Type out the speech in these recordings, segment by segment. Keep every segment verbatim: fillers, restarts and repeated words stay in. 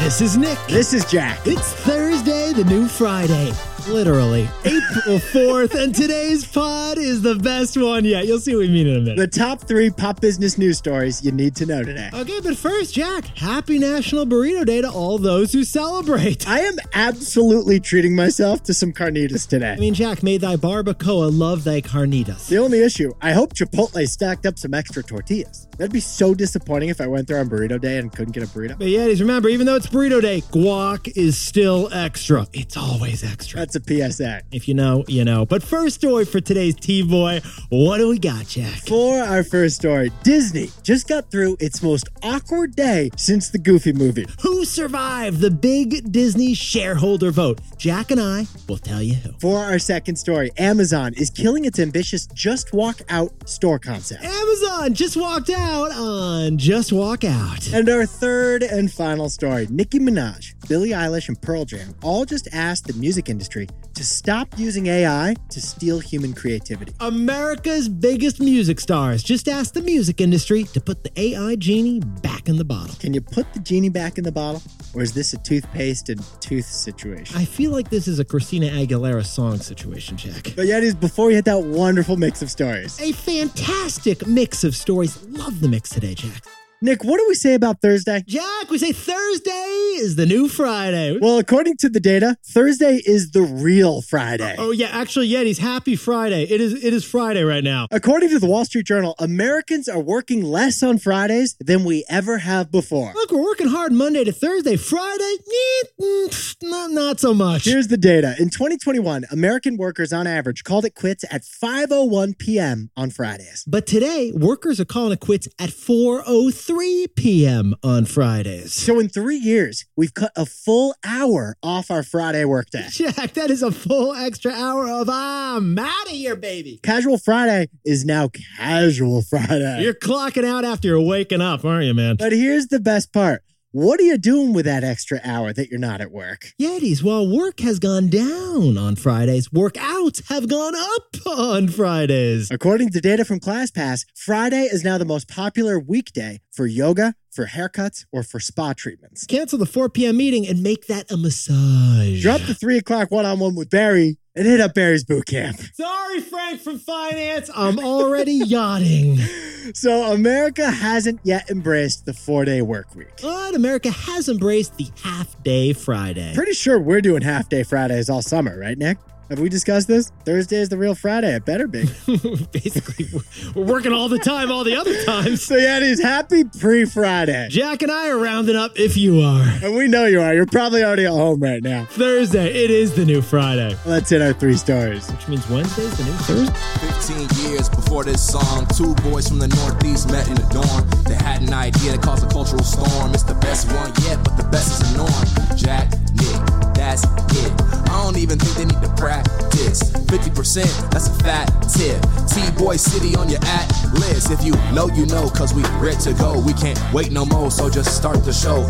This is Nick. This is Jack. It's Thursday, the new Friday. Literally, April fourth, and today's pod is the best one yet. You'll see what we mean in a minute. The top three pop business news stories you need to know today. Okay, but first, Jack, happy National Burrito Day to all those who celebrate. I am absolutely treating myself to some carnitas today. I mean, Jack, may thy barbacoa love thy carnitas. The only issue, I hope Chipotle stacked up some extra tortillas. That'd be so disappointing if I went there on Burrito Day and couldn't get a burrito. But Yetis, remember, even though it's Burrito Day, guac is still extra. It's always extra. That's a P S A. If you know, you know. But first story for today's T-Boy, what do we got, Jack? For our first story, Disney just got through its most awkward day since the Goofy movie. Who survived the big Disney shareholder vote? Jack and I will tell you who. For our second story, Amazon is killing its ambitious Just Walk Out store concept. Amazon just walked out on Just Walk Out. And our third and final story, Nicki Minaj, Billie Eilish, and Pearl Jam all just asked the music industry to stop using A I to steal human creativity. America's biggest music stars just asked the music industry to put the A I genie back in the bottle. Can you put the genie back in the bottle? Or is this a toothpaste and tooth situation? I feel like this is a Christina Aguilera song situation, Jack. But Yetis, before we hit that wonderful mix of stories. A fantastic mix of stories. Love the mix today, Jack. Nick, what do we say about Thursday? Jack, we say Thursday is the new Friday. Well, according to the data, Thursday is the real Friday. Oh, yeah, actually, Yetis, happy Friday. It is it is Friday right now. According to the Wall Street Journal, Americans are working less on Fridays than we ever have before. Look, we're working hard Monday to Thursday. Friday, eh, mm, not, not so much. Here's the data. In twenty twenty-one, American workers on average called it quits at five oh one p.m. on Fridays. But today, workers are calling it quits at four oh three p.m. on Fridays. So in three years, we've cut a full hour off our Friday workday. Jack, that is a full extra hour of I'm out of here, baby. Casual Friday is now Casual Friday. You're clocking out after you're waking up, aren't you, man? But here's the best part. What are you doing with that extra hour that you're not at work? Yetis, while work has gone down on Fridays, workouts have gone up on Fridays. According to data from ClassPass, Friday is now the most popular weekday for yoga, for haircuts, or for spa treatments. Cancel the four p.m. meeting and make that a massage. Drop the three o'clock one-on-one with Barry and hit up Barry's boot camp. Sorry, Frank from finance. I'm already yachting. So America hasn't yet embraced the four-day work week. But America has embraced the half-day Friday. Pretty sure we're doing half-day Fridays all summer, right, Nick? Have we discussed this? Thursday is the real Friday. It better be. Basically, we're working all the time, all the other times. So yeah, it is happy pre-Friday. Jack and I are rounding up if you are. And we know you are. You're probably already at home right now. Thursday, it is the new Friday. Let's hit our three stories. Which means Wednesday's the new Thursday. fifteen years before this song, two boys from the Northeast met in a dorm. They had an idea that caused a cultural storm. It's the best one yet, but the best is the norm. Jack, Nick, that's it. I don't even think they need to practice. fifty percent, that's a fat tip. T-Boy City on your at-list. If you know, you know, cause we ready to go. We can't wait no more, so just start the show.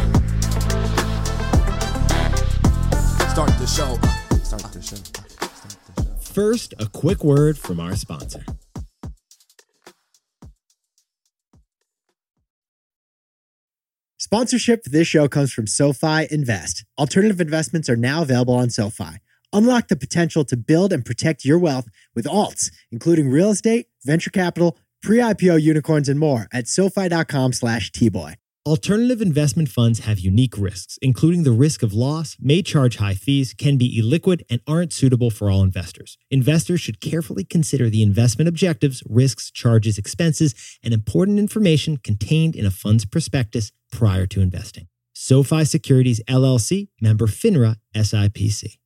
Start the show. Start the show. Start the show. First, a quick word from our sponsor. Sponsorship for this show comes from SoFi Invest. Alternative investments are now available on SoFi. Unlock the potential to build and protect your wealth with alts, including real estate, venture capital, pre-I P O unicorns, and more at SoFi.com slash T-Boy. Alternative investment funds have unique risks, including the risk of loss, may charge high fees, can be illiquid, and aren't suitable for all investors. Investors should carefully consider the investment objectives, risks, charges, expenses, and important information contained in a fund's prospectus prior to investing. SoFi Securities, L L C, member FINRA, S I P C.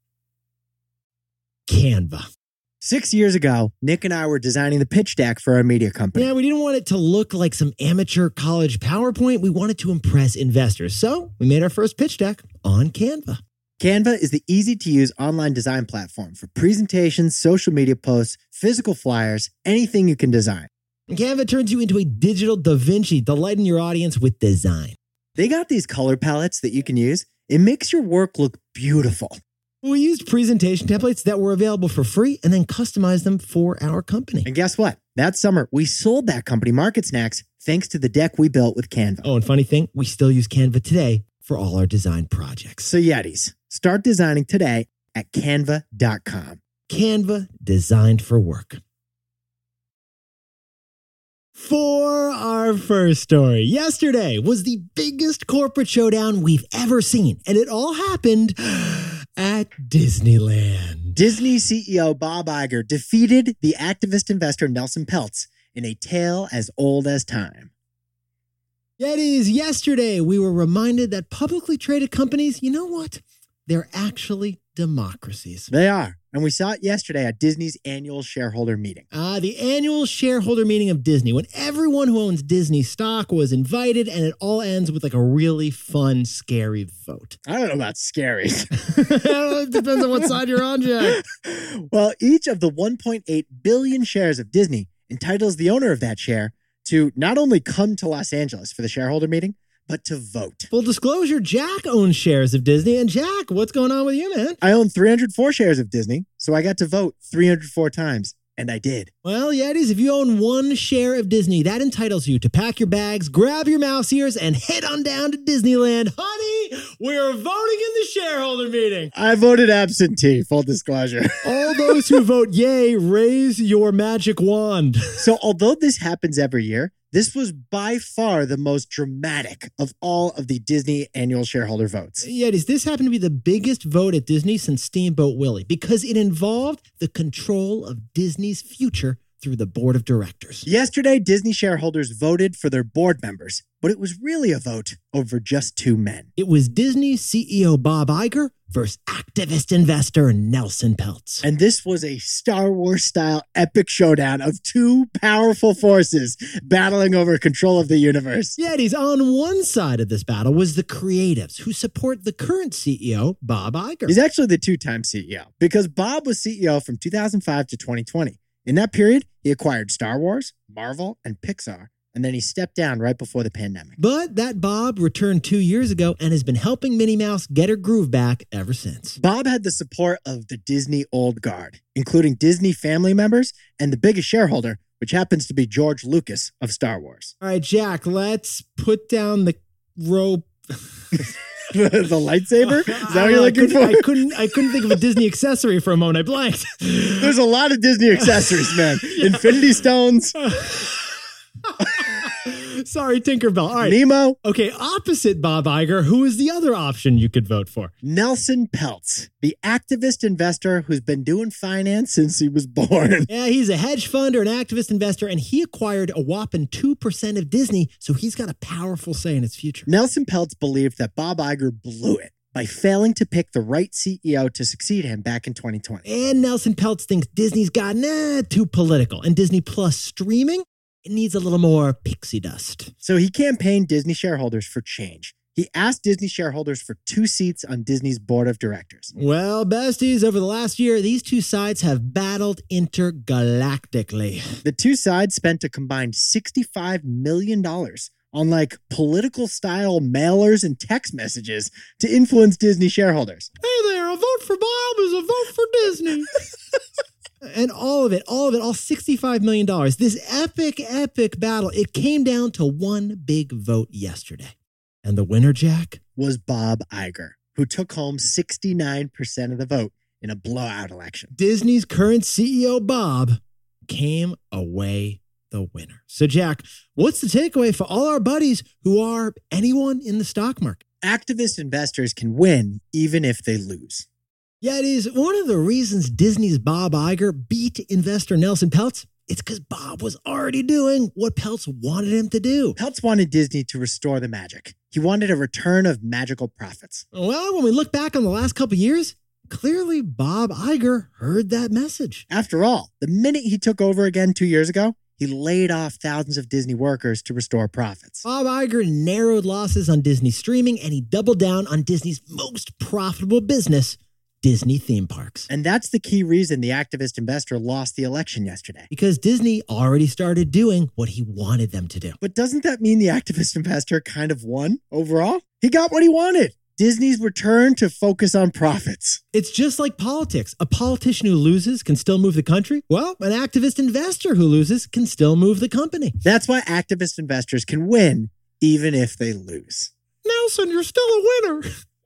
Canva. Six years ago, Nick and I were designing the pitch deck for our media company. Yeah, we didn't want it to look like some amateur college PowerPoint. We wanted to impress investors. So we made our first pitch deck on Canva. Canva is the easy-to-use online design platform for presentations, social media posts, physical flyers, anything you can design. And Canva turns you into a digital Da Vinci, delighting your audience with design. They got these color palettes that you can use. It makes your work look beautiful. We used presentation templates that were available for free and then customized them for our company. And guess what? That summer, we sold that company Market Snacks thanks to the deck we built with Canva. Oh, and funny thing, we still use Canva today for all our design projects. So Yetis, start designing today at canva dot com. Canva, designed for work. For our first story, yesterday was the biggest corporate showdown we've ever seen, and it all happened at Disneyland. Disney C E O Bob Iger defeated the activist investor Nelson Peltz in a tale as old as time. Yetis, yesterday we were reminded that publicly traded companies, you know what? They're actually democracies. They are. And we saw it yesterday at Disney's annual shareholder meeting. Ah, uh, the annual shareholder meeting of Disney, when everyone who owns Disney stock was invited, and it all ends with like a really fun, scary vote. I don't know about scary. It depends on what side you're on, Jack. Well, each of the one point eight billion shares of Disney entitles the owner of that share to not only come to Los Angeles for the shareholder meeting, but to vote. Full disclosure, Jack owns shares of Disney. And Jack, what's going on with you, man? I own three hundred four shares of Disney, so I got to vote three hundred four times, and I did. Well, Yetis, if you own one share of Disney, that entitles you to pack your bags, grab your mouse ears, and head on down to Disneyland. Honey, we're voting in the shareholder meeting. I voted absentee, full disclosure. All those who vote yay, raise your magic wand. So although this happens every year, this was by far the most dramatic of all of the Disney annual shareholder votes. Yetis, this happened to be the biggest vote at Disney since Steamboat Willie because it involved the control of Disney's future through the board of directors. Yesterday, Disney shareholders voted for their board members, but it was really a vote over just two men. It was Disney C E O Bob Iger versus activist investor Nelson Peltz. And this was a Star Wars-style epic showdown of two powerful forces battling over control of the universe. Yetis, on one side of this battle was the creatives who support the current C E O, Bob Iger. He's actually the two-time C E O because Bob was C E O from two thousand five to twenty twenty. In that period, he acquired Star Wars, Marvel, and Pixar, and then he stepped down right before the pandemic. But that Bob returned two years ago and has been helping Minnie Mouse get her groove back ever since. Bob had the support of the Disney Old Guard, including Disney family members and the biggest shareholder, which happens to be George Lucas of Star Wars. All right, Jack, let's put down the rope. the, the lightsaber? Is that what you're I looking for? I couldn't I couldn't think of a Disney accessory for a moment. I blanked. There's a lot of Disney accessories, man. Yeah. Infinity Stones. Sorry, Tinkerbell. All right. Nemo. Okay, opposite Bob Iger, who is the other option you could vote for? Nelson Peltz, the activist investor who's been doing finance since he was born. Yeah, he's a hedge fund or an activist investor, and he acquired a whopping two percent of Disney, so he's got a powerful say in its future. Nelson Peltz believed that Bob Iger blew it by failing to pick the right C E O to succeed him back in twenty twenty. And Nelson Peltz thinks Disney's gotten eh, too political, and Disney Plus streaming, it needs a little more pixie dust. So he campaigned Disney shareholders for change. He asked Disney shareholders for two seats on Disney's board of directors. Well, besties, over the last year, these two sides have battled intergalactically. The two sides spent a combined sixty-five million dollars on like political style mailers and text messages to influence Disney shareholders. Hey there, a vote for Bob is a vote for Disney. And all of it, all of it, all sixty-five million dollars. This epic, epic battle, it came down to one big vote yesterday. And the winner, Jack? Was Bob Iger, who took home sixty-nine percent of the vote in a blowout election. Disney's current C E O, Bob, came away the winner. So, Jack, what's the takeaway for all our buddies who are anyone in the stock market? Activist investors can win even if they lose. Yeah, it is. One of the reasons Disney's Bob Iger beat investor Nelson Peltz, it's because Bob was already doing what Peltz wanted him to do. Peltz wanted Disney to restore the magic. He wanted a return of magical profits. Well, when we look back on the last couple of years, clearly Bob Iger heard that message. After all, the minute he took over again two years ago, he laid off thousands of Disney workers to restore profits. Bob Iger narrowed losses on Disney streaming, and he doubled down on Disney's most profitable business, Disney theme parks. And that's the key reason the activist investor lost the election yesterday. Because Disney already started doing what he wanted them to do. But doesn't that mean the activist investor kind of won overall? He got what he wanted. Disney's return to focus on profits. It's just like politics. A politician who loses can still move the country. Well, an activist investor who loses can still move the company. That's why activist investors can win even if they lose. Nelson, you're still a winner.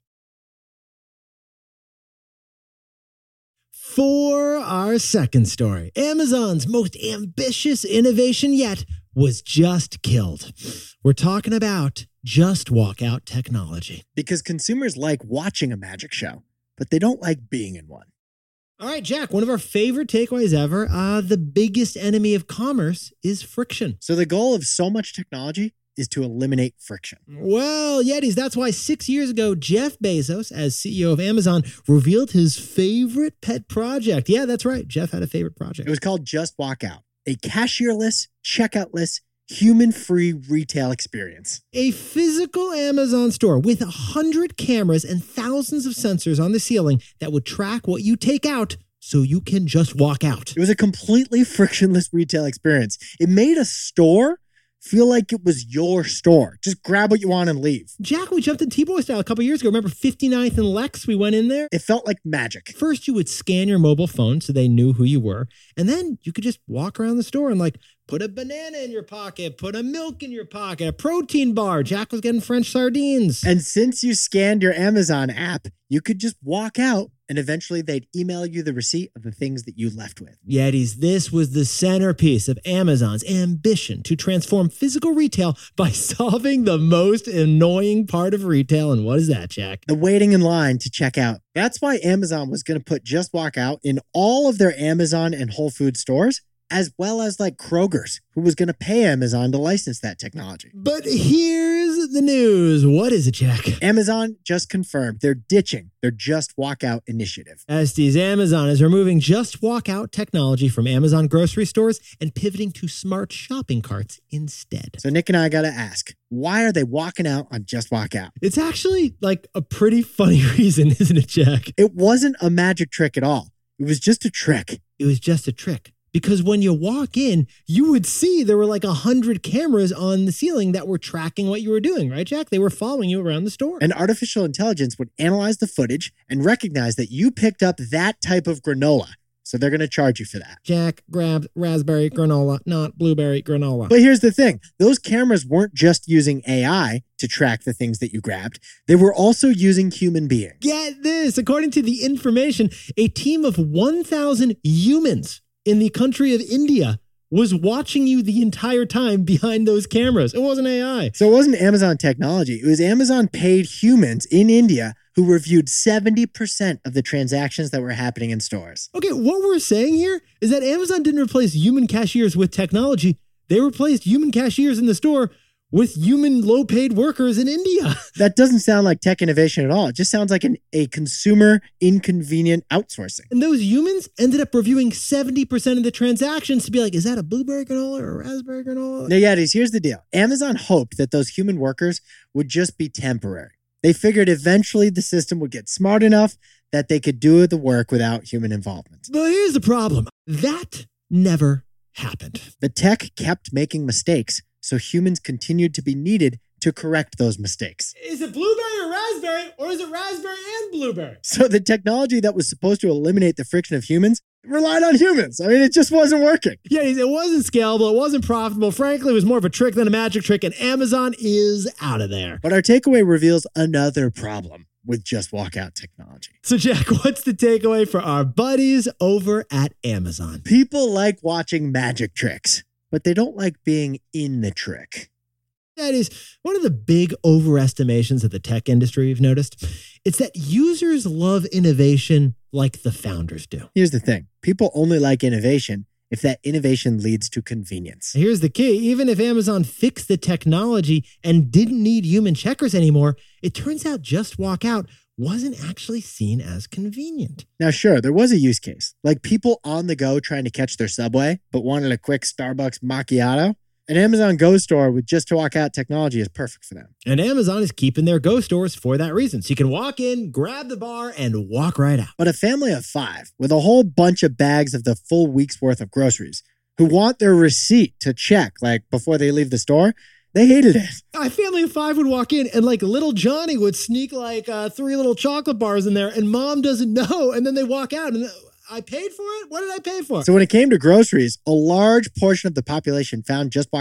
For our second story, Amazon's most ambitious innovation yet was just killed. We're talking about Just Walk Out technology. Because consumers like watching a magic show, but they don't like being in one. All right, Jack, one of our favorite takeaways ever, uh, the biggest enemy of commerce is friction. So the goal of so much technology is to eliminate friction. Well, Yetis, that's why six years ago, Jeff Bezos, as C E O of Amazon, revealed his favorite pet project. Yeah, that's right. Jeff had a favorite project. It was called Just Walk Out, a cashierless, checkout-less, human-free retail experience. A physical Amazon store with one hundred cameras and thousands of sensors on the ceiling that would track what you take out so you can just walk out. It was a completely frictionless retail experience. It made a store feel like it was your store. Just grab what you want and leave. Jack, we jumped in T-Boy style a couple years ago. Remember fifty-ninth and Lex? We went in there. It felt like magic. First, you would scan your mobile phone so they knew who you were. And then you could just walk around the store and like put a banana in your pocket, put a milk in your pocket, a protein bar. Jack was getting French sardines. And since you scanned your Amazon app, you could just walk out and eventually they'd email you the receipt of the things that you left with. Yetis, this was the centerpiece of Amazon's ambition to transform physical retail by solving the most annoying part of retail. And what is that, Jack? The waiting in line to check out. That's why Amazon was going to put Just Walk Out in all of their Amazon and Whole Foods stores, as well as like Kroger's, who was going to pay Amazon to license that technology. But here's the news. What is it, Jack? Amazon just confirmed they're ditching their Just Walk Out initiative. Estes, Amazon is removing Just Walk Out technology from Amazon grocery stores and pivoting to smart shopping carts instead. So Nick and I got to ask, why are they walking out on Just Walk Out? It's actually like a pretty funny reason, isn't it, Jack? It wasn't a magic trick at all. It was just a trick. It was just a trick. Because when you walk in, you would see there were like a hundred cameras on the ceiling that were tracking what you were doing, right, Jack? They were following you around the store. And artificial intelligence would analyze the footage and recognize that you picked up that type of granola. So they're going to charge you for that. Jack grabbed raspberry granola, not blueberry granola. But here's the thing. Those cameras weren't just using A I to track the things that you grabbed. They were also using human beings. Get this. According to the information, a team of one thousand humans in the country of India was watching you the entire time behind those cameras. It wasn't A I. So it wasn't Amazon technology. It was Amazon paid humans in India who reviewed seventy percent of the transactions that were happening in stores. Okay, what we're saying here is that Amazon didn't replace human cashiers with technology. They replaced human cashiers in the store with human low-paid workers in India. That doesn't sound like tech innovation at all. It just sounds like an, a consumer inconvenient outsourcing. And those humans ended up reviewing seventy percent of the transactions to be like, is that a blueberry granola or a raspberry granola? Now, Yetis, here's the deal. Amazon hoped that those human workers would just be temporary. They figured eventually the system would get smart enough that they could do the work without human involvement. But here's the problem. That never happened. The tech kept making mistakes, so humans continued to be needed to correct those mistakes. Is it blueberry or raspberry, or is it raspberry and blueberry? So the technology that was supposed to eliminate the friction of humans relied on humans. I mean, it just wasn't working. Yeah, it wasn't scalable. It wasn't profitable. Frankly, it was more of a trick than a magic trick, and Amazon is out of there. But our takeaway reveals another problem with Just Walk Out technology. So, Jack, what's the takeaway for our buddies over at Amazon? People like watching magic tricks, but they don't like being in the trick. That is one of the big overestimations of the tech industry we've noticed. It's that users love innovation like the founders do. Here's the thing. People only like innovation if that innovation leads to convenience. Here's the key. Even if Amazon fixed the technology and didn't need human checkers anymore, it turns out Just Walk Out wasn't actually seen as convenient. Now, sure, there was a use case, like people on the go trying to catch their subway, but wanted a quick Starbucks macchiato. An Amazon Go store with Just Walk Out technology is perfect for them. And Amazon is keeping their Go stores for that reason. So you can walk in, grab the bar, and walk right out. But a family of five with a whole bunch of bags of the full week's worth of groceries who want their receipt to check, like before they leave the store, they hated it. A family of five would walk in and like little Johnny would sneak like uh, three little chocolate bars in there and mom doesn't know. And then they walk out and I paid for it? What did I pay for? So when it came to groceries, a large portion of the population found Just Walk Out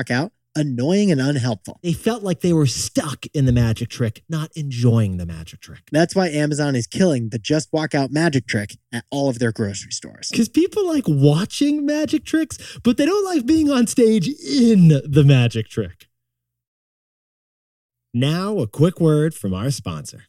annoying and unhelpful. They felt like they were stuck in the magic trick, not enjoying the magic trick. That's why Amazon is killing the just walk out magic trick at all of their grocery stores. Because people like watching magic tricks, but they don't like being on stage in the magic trick. Now, a quick word from our sponsor.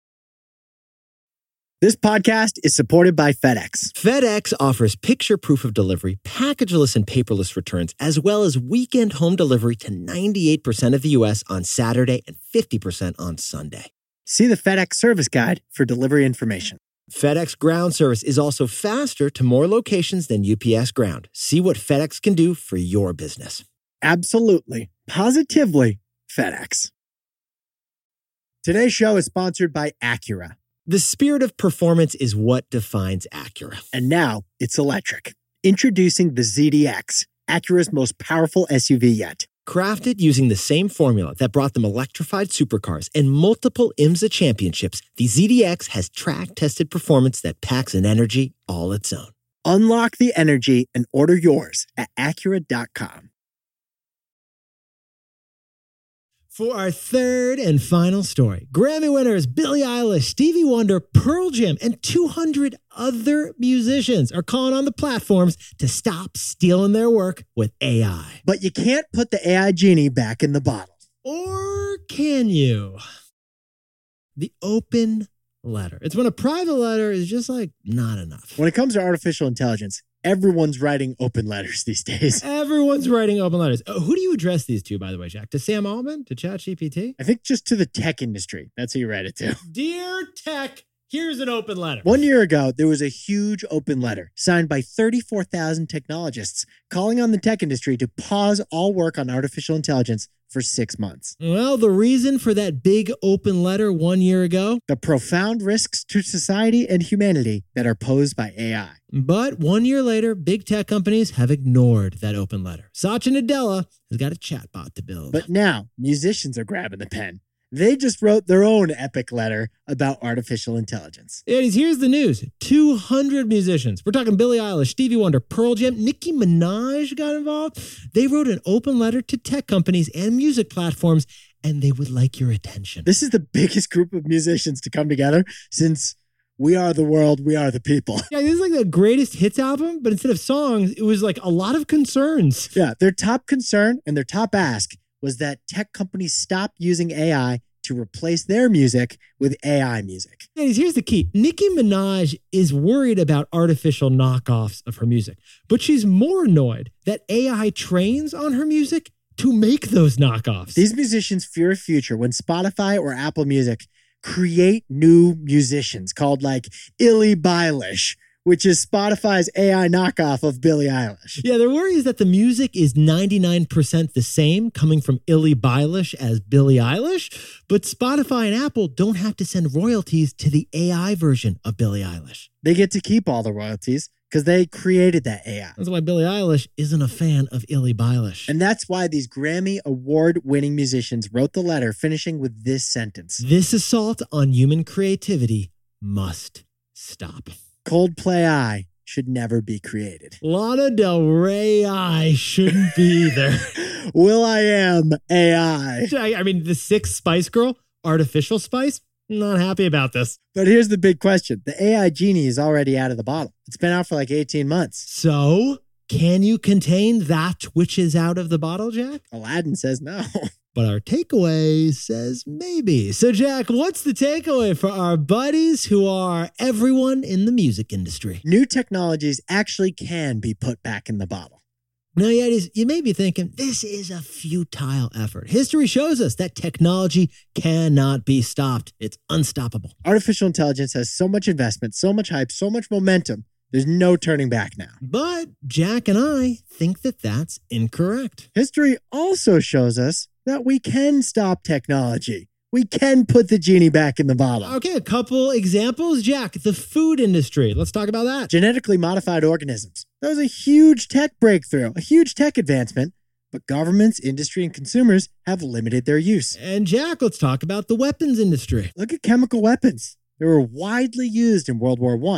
This podcast is supported by FedEx. FedEx offers picture proof of delivery, packageless and paperless returns, as well as weekend home delivery to ninety-eight percent of the U S on Saturday and fifty percent on Sunday. See the FedEx service guide for delivery information. FedEx Ground service is also faster to more locations than U P S Ground. See what FedEx can do for your business. Absolutely, positively FedEx. Today's show is sponsored by Acura. The spirit of performance is what defines Acura. And now it's electric. Introducing the Z D X, Acura's most powerful S U V yet. Crafted using the same formula that brought them electrified supercars and multiple IMSA championships, the Z D X has track-tested performance that packs an energy all its own. Unlock the energy and order yours at Acura dot com. For our third and final story, Grammy winners Billie Eilish, Stevie Wonder, Pearl Jam, and two hundred other musicians are calling on the platforms to stop stealing their work with A I. But you can't put the A I genie back in the bottle. Or can you? The open letter. It's when a private letter is just like not enough. When it comes to artificial intelligence, everyone's writing open letters these days. Everyone's writing open letters. Oh, who do you address these to, by the way, Jack? To Sam Altman? To ChatGPT? I think just to the tech industry. That's who you write it to. Dear Tech, here's an open letter. One year ago, there was a huge open letter signed by thirty-four thousand technologists calling on the tech industry to pause all work on artificial intelligence for six months. Well, the reason for that big open letter one year ago? The profound risks to society and humanity that are posed by A I. But one year later, big tech companies have ignored that open letter. Satya Nadella has got a chatbot to build. But now, musicians are grabbing the pen. They just wrote their own epic letter about artificial intelligence. And here's the news. two hundred musicians. We're talking Billie Eilish, Stevie Wonder, Pearl Jam, Nicki Minaj got involved. They wrote an open letter to tech companies and music platforms, and they would like your attention. This is the biggest group of musicians to come together since We Are the World, We Are the People. Yeah, this is like the greatest hits album, but instead of songs, it was like a lot of concerns. Yeah, their top concern and their top ask was that tech companies stop using A I to replace their music with A I music. Ladies, here's the key. Nicki Minaj is worried about artificial knockoffs of her music, but she's more annoyed that A I trains on her music to make those knockoffs. These musicians fear a future when Spotify or Apple Music create new musicians called like Illy Eilish, which is Spotify's A I knockoff of Billie Eilish. Yeah, their worry is that the music is ninety-nine percent the same coming from Illy Eilish as Billie Eilish, but Spotify and Apple don't have to send royalties to the A I version of Billie Eilish. They get to keep all the royalties because they created that A I. That's why Billie Eilish isn't a fan of Illy Eilish. And that's why these Grammy award-winning musicians wrote the letter finishing with this sentence. This assault on human creativity must stop. Coldplay I should never be created. Lana Del Rey I shouldn't be there. Will I Am A I. I mean, the sixth Spice Girl, Artificial Spice, not happy about this. But here's the big question. The A I genie is already out of the bottle. It's been out for like eighteen months. So, can you contain that which is out of the bottle, Jack? Aladdin says no. But our takeaway says maybe. So, Jack, what's the takeaway for our buddies who are everyone in the music industry? New technologies actually can be put back in the bottle. Now, yet you may be thinking, this is a futile effort. History shows us that technology cannot be stopped. It's unstoppable. Artificial intelligence has so much investment, so much hype, so much momentum. There's no turning back now. But Jack and I think that that's incorrect. History also shows us that we can stop technology. We can put the genie back in the bottle. Okay, a couple examples. Jack, the food industry. Let's talk about that. Genetically modified organisms. That was a huge tech breakthrough, a huge tech advancement, but governments, industry, and consumers have limited their use. And Jack, let's talk about the weapons industry. Look at chemical weapons. They were widely used in World War One,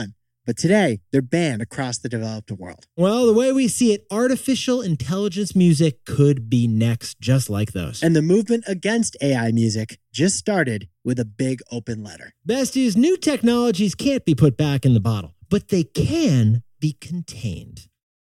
But today, they're banned across the developed world. Well, the way we see it, artificial intelligence music could be next, just like those. And the movement against A I music just started with a big open letter. Besties, new technologies can't be put back in the bottle, but they can be contained.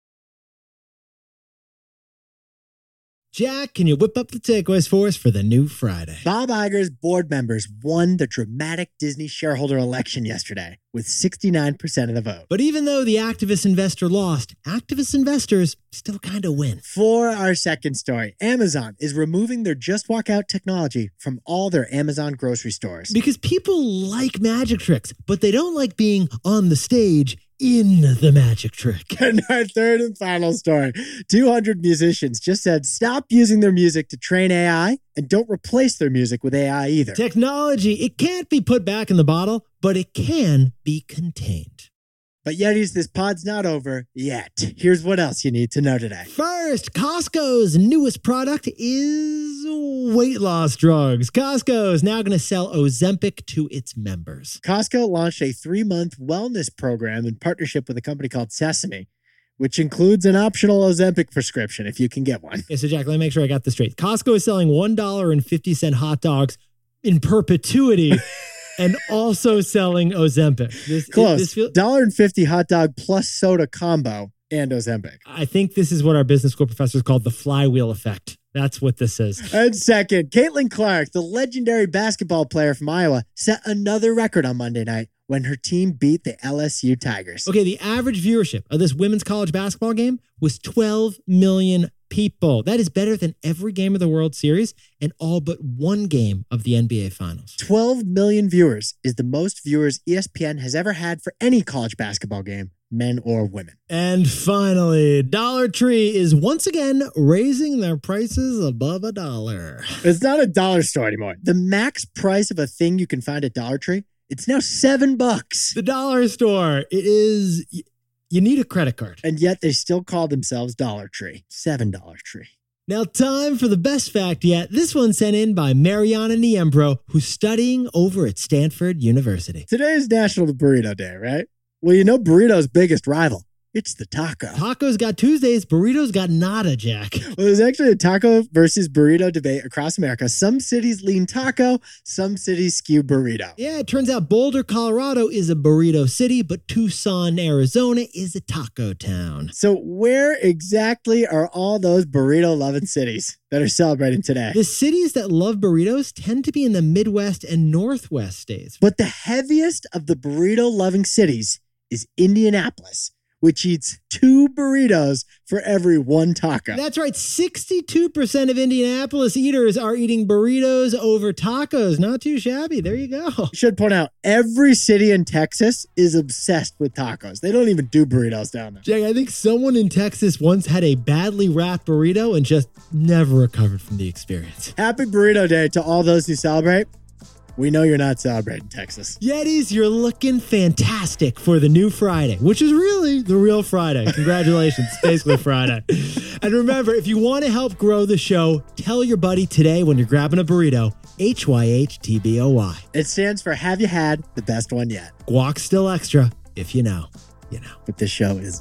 Jack, can you whip up the takeaways for us for the new Friday? Bob Iger's board members won the dramatic Disney shareholder election yesterday with sixty-nine percent of the vote. But even though the activist investor lost, activist investors still kind of win. For our second story, Amazon is removing their Just Walk Out technology from all their Amazon grocery stores. Because people like magic tricks, but they don't like being on the stage in the magic trick. And our third and final story, two hundred musicians just said stop using their music to train A I and don't replace their music with A I either. Technology, it can't be put back in the bottle, but it can be contained. But Yetis, this pod's not over yet. Here's what else you need to know today. First, Costco's newest product is weight loss drugs. Costco is now going to sell Ozempic to its members. Costco launched a three-month wellness program in partnership with a company called Sesame, which includes an optional Ozempic prescription if you can get one. Okay, so Jack, let me make sure I got this straight. Costco is selling one dollar and fifty cent hot dogs in perpetuity. And also selling Ozempic. This, Close. This feel- one dollar and fifty hot dog plus soda combo and Ozempic. I think this is what our business school professors called the flywheel effect. That's what this is. And second, Caitlin Clark, the legendary basketball player from Iowa, set another record on Monday night when her team beat the L S U Tigers. Okay, the average viewership of this women's college basketball game was twelve million people. That is better than every game of the World Series and all but one game of the N B A Finals. twelve million viewers is the most viewers E S P N has ever had for any college basketball game, men or women. And finally, Dollar Tree is once again raising their prices above a dollar. It's not a dollar store anymore. The max price of a thing you can find at Dollar Tree, it's now seven bucks. The dollar store, it is... You need a credit card. And yet they still call themselves Dollar Tree. seven dollar Tree. Now, time for the best fact yet. This one sent in by Mariana Niembro, who's studying over at Stanford University. Today is National Burrito Day, right? Well, you know burrito's biggest rival. It's the taco. Tacos got Tuesdays, burritos got nada, Jack. Well, there's actually a taco versus burrito debate across America. Some cities lean taco, some cities skew burrito. Yeah, it turns out Boulder, Colorado is a burrito city, but Tucson, Arizona is a taco town. So where exactly are all those burrito-loving cities that are celebrating today? The cities that love burritos tend to be in the Midwest and Northwest states. But the heaviest of the burrito-loving cities is Indianapolis, which eats two burritos for every one taco. That's right. sixty-two percent of Indianapolis eaters are eating burritos over tacos. Not too shabby. There you go. I should point out, every city in Texas is obsessed with tacos. They don't even do burritos down there. Jay, I think someone in Texas once had a badly wrapped burrito and just never recovered from the experience. Happy Burrito Day to all those who celebrate. We know you're not celebrating, Texas. Yetis, you're looking fantastic for the new Friday, which is really the real Friday. Congratulations. It's basically Friday. And remember, if you want to help grow the show, tell your buddy today when you're grabbing a burrito, H Y H T B O Y. It stands for Have You Had the Best One Yet? Guac's still extra. If you know, you know. But this show is...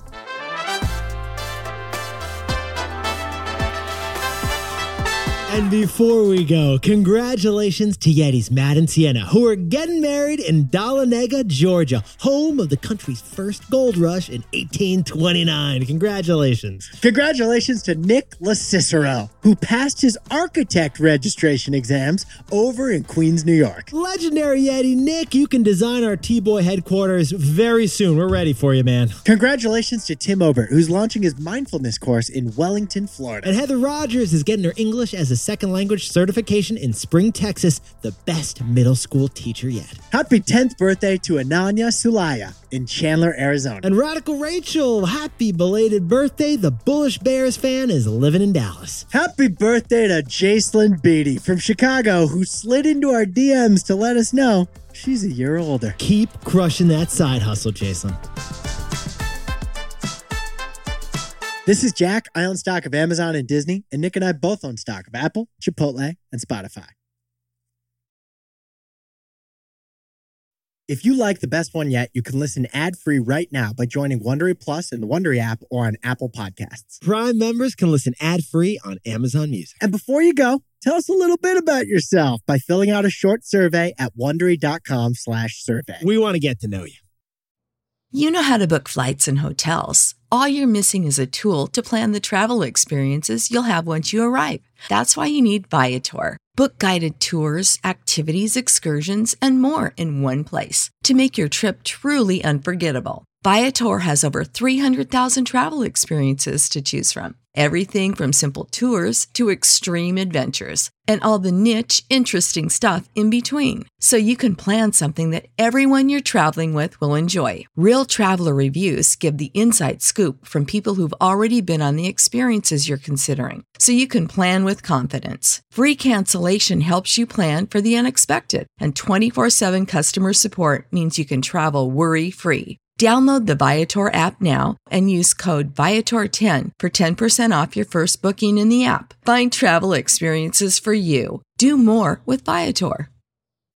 And before we go, congratulations to Yetis, Matt and Sienna, who are getting married in Dahlonega, Georgia, home of the country's first gold rush in eighteen twenty-nine. Congratulations. Congratulations to Nick LaCicero, who passed his architect registration exams over in Queens, New York. Legendary Yeti, Nick, you can design our T-Boy headquarters very soon. We're ready for you, man. Congratulations to Tim Obert, who's launching his mindfulness course in Wellington, Florida. And Heather Rogers is getting her English as a second language certification in Spring, Texas, the best middle school teacher yet. Happy tenth birthday to Ananya Sulaya in Chandler, Arizona. And Radical Rachel, happy belated birthday. The Bullish Bears fan is living in Dallas. Happy birthday to Jacelyn Beatty from Chicago, who slid into our D Ms to let us know she's a year older. Keep crushing that side hustle, Jason. This is Jack. I own stock of Amazon and Disney, and Nick and I both own stock of Apple, Chipotle, and Spotify. If you like The Best One Yet, you can listen ad-free right now by joining Wondery Plus in the Wondery app or on Apple Podcasts. Prime members can listen ad-free on Amazon Music. And before you go, tell us a little bit about yourself by filling out a short survey at Wondery.com slash survey. We want to get to know you. You know how to book flights and hotels. All you're missing is a tool to plan the travel experiences you'll have once you arrive. That's why you need Viator. Book guided tours, activities, excursions, and more in one place to make your trip truly unforgettable. Viator has over three hundred thousand travel experiences to choose from. Everything from simple tours to extreme adventures and all the niche, interesting stuff in between. So you can plan something that everyone you're traveling with will enjoy. Real traveler reviews give the inside scoop from people who've already been on the experiences you're considering. So you can plan with confidence. Free cancellation helps you plan for the unexpected. And twenty-four seven customer support means you can travel worry-free. Download the Viator app now and use code Viator ten for ten percent off your first booking in the app. Find travel experiences for you. Do more with Viator.